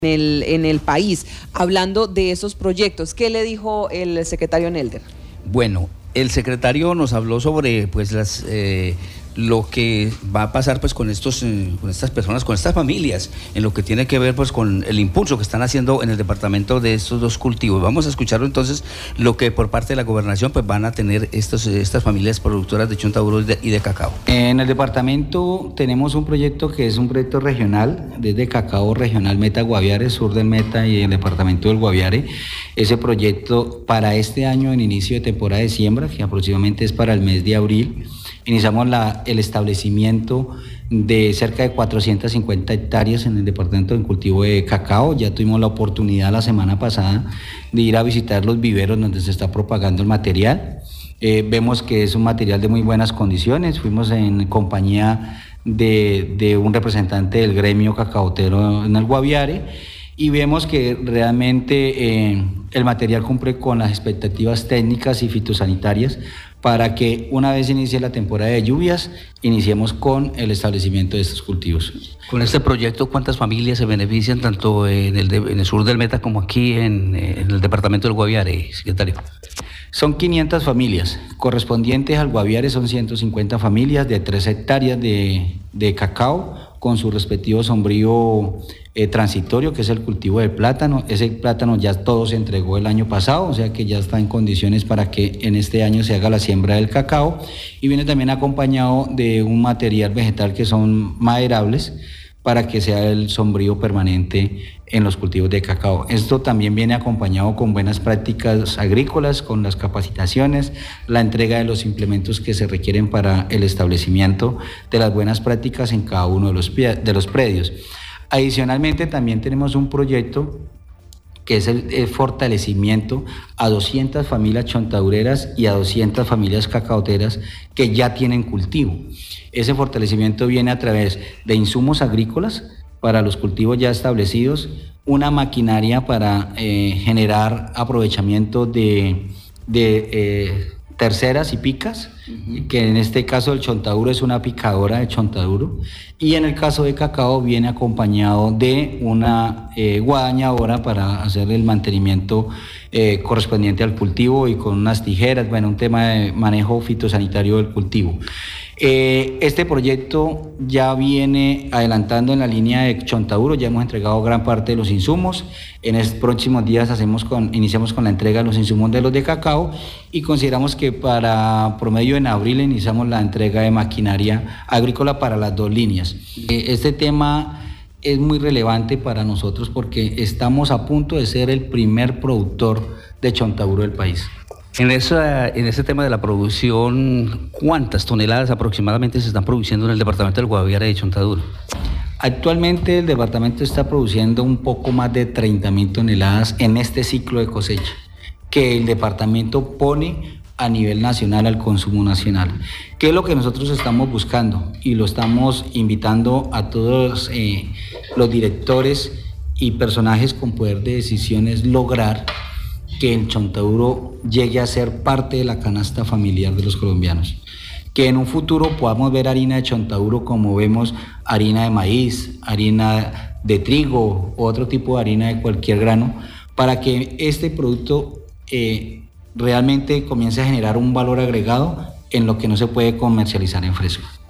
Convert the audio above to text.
en el país, hablando de esos proyectos. ¿Qué le dijo el secretario Nelder? Bueno, el secretario nos habló sobre pues lo que va a pasar pues con estas personas, con estas familias, en lo que tiene que ver pues con el impulso que están haciendo en el departamento de estos dos cultivos. Vamos a escucharlo entonces, lo que por parte de la gobernación pues van a tener estas familias productoras de chontaduro y de cacao. En el departamento tenemos un proyecto que es un proyecto regional, desde cacao regional Meta Guaviare, sur del Meta y el departamento del Guaviare. Ese proyecto para este año, en inicio de temporada de siembra, que aproximadamente es para el mes de abril, iniciamos el establecimiento de cerca de 450 hectáreas en el departamento de cultivo de cacao. Ya tuvimos la oportunidad la semana pasada de ir a visitar los viveros donde se está propagando el material. Vemos que es un material de muy buenas condiciones. Fuimos en compañía de un representante del gremio cacaotero en el Guaviare y vemos que realmente el material cumple con las expectativas técnicas y fitosanitarias para que una vez inicie la temporada de lluvias, iniciemos con el establecimiento de estos cultivos. Con este proyecto, ¿cuántas familias se benefician tanto en el sur del Meta como aquí en el departamento del Guaviare, secretario? Son 500 familias, correspondientes al Guaviare son 150 familias de 3 hectáreas de cacao, con su respectivo sombrío transitorio, que es el cultivo del plátano. Ese plátano ya todo se entregó el año pasado, o sea que ya está en condiciones para que en este año se haga la siembra del cacao, y viene también acompañado de un material vegetal que son maderables para que sea el sombrío permanente en los cultivos de cacao. Esto también viene acompañado con buenas prácticas agrícolas, con las capacitaciones, la entrega de los implementos que se requieren para el establecimiento de las buenas prácticas en cada uno de los predios. Adicionalmente, también tenemos un proyecto que es el fortalecimiento a 200 familias chontadureras y a 200 familias cacaoteras que ya tienen cultivo. Ese fortalecimiento viene a través de insumos agrícolas para los cultivos ya establecidos, una maquinaria para generar aprovechamiento de terceras y picas, que en este caso el chontaduro es una picadora de chontaduro, y en el caso de cacao viene acompañado de una guadañadora para hacer el mantenimiento correspondiente al cultivo, y con unas tijeras, bueno, un tema de manejo fitosanitario del cultivo. Este proyecto ya viene adelantando en la línea de chontaduro, ya hemos entregado gran parte de los insumos. En estos próximos días iniciamos con la entrega de los insumos de los de cacao, y consideramos que para promedio en abril iniciamos la entrega de maquinaria agrícola para las dos líneas. Este tema es muy relevante para nosotros porque estamos a punto de ser el primer productor de chontaduro del país. En ese tema de la producción, ¿cuántas toneladas aproximadamente se están produciendo en el departamento del Guaviare de chontaduro? Actualmente el departamento está produciendo un poco más de 30.000 toneladas en este ciclo de cosecha, que el departamento pone a nivel nacional al consumo nacional. ¿Qué es lo que nosotros estamos buscando? Y lo estamos invitando a todos los directores y personajes con poder de decisiones, lograr que el chontaduro llegue a ser parte de la canasta familiar de los colombianos. Que en un futuro podamos ver harina de chontaduro como vemos harina de maíz, harina de trigo o otro tipo de harina de cualquier grano, para que este producto realmente comience a generar un valor agregado en lo que no se puede comercializar en fresco.